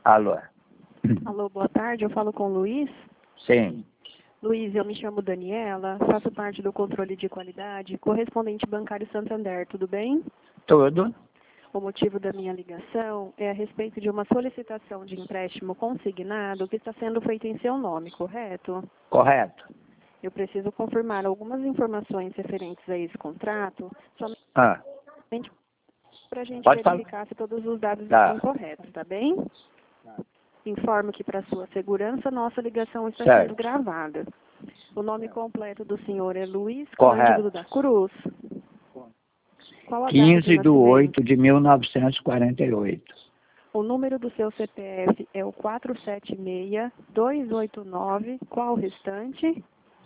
Alô? Alô, boa tarde, eu falo com o Luiz. Sim. Luiz, eu me chamo Daniela, faço parte do controle de qualidade, correspondente bancário Santander, tudo bem? Tudo? O motivo da minha ligação é a respeito de uma solicitação de empréstimo consignado que está sendo feita em seu nome, correto? Correto. Eu preciso confirmar algumas informações referentes a esse contrato, somente para a gente Pode verificar se todos os dados estão corretos, tá bem? Informo que, para sua segurança, nossa ligação está sendo gravada. O nome completo do senhor é Luiz Cândido da Cruz. Qual a data de 15/8 de 1948. O número do seu CPF é o 476-289. Qual o restante?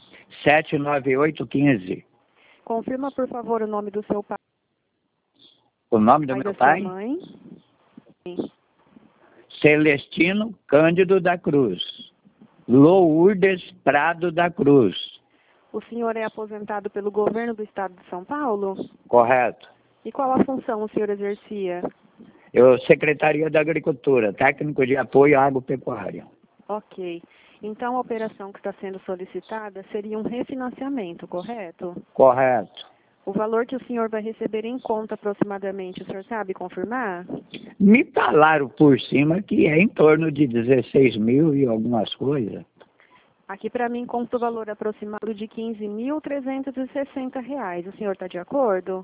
79815. Confirma, por favor, o nome do seu pai. O nome do meu pai? Da sua mãe? Sim. Celestino Cândido da Cruz. Lourdes Prado da Cruz. O senhor é aposentado pelo governo do estado de São Paulo? Correto. E qual a função o senhor exercia? Eu, Secretaria da Agricultura, técnico de apoio à agropecuária. Ok. Então, a operação que está sendo solicitada seria um refinanciamento, correto? Correto. O valor que o senhor vai receber em conta aproximadamente, o senhor sabe confirmar? Me falaram por cima que é em torno de 16 mil e algumas coisas. Aqui para mim consta o valor aproximado de R$ 15.360. O senhor está de acordo?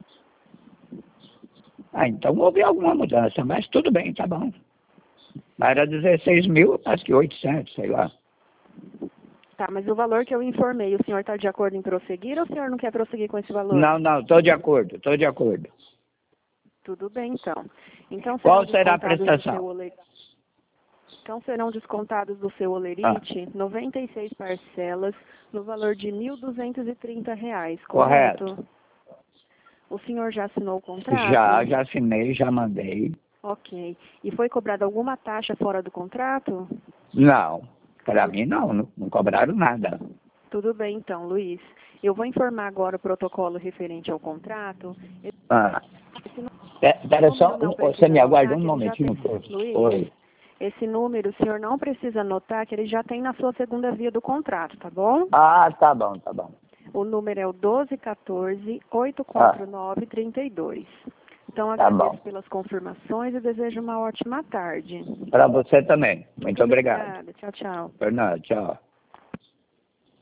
Então houve alguma mudança, mas tudo bem, tá bom. Era 16 mil, acho que 800, sei lá. Tá, mas o valor que eu informei, o senhor está de acordo em prosseguir ou o senhor não quer prosseguir com esse valor? Não, estou de acordo, estou de acordo. Tudo bem, então. Qual será a prestação? Então serão descontados do seu olerite 96 parcelas no valor de R$ 1.230, correto? O senhor já assinou o contrato? Já assinei, já mandei. Ok. E foi cobrada alguma taxa fora do contrato? Não, para mim não cobraram nada. Tudo bem então, Luiz. Eu vou informar agora o protocolo referente ao contrato. Espera só, você me aguarda um momentinho. Luiz, Oi. esse número o senhor não precisa anotar, que ele já tem na sua segunda via do contrato, tá bom? Ah, tá bom. O número é o 1214-849-32. Então, agradeço pelas confirmações e desejo uma ótima tarde. Para você também. Muito obrigado. Obrigada. Tchau, tchau. Fernando, tchau.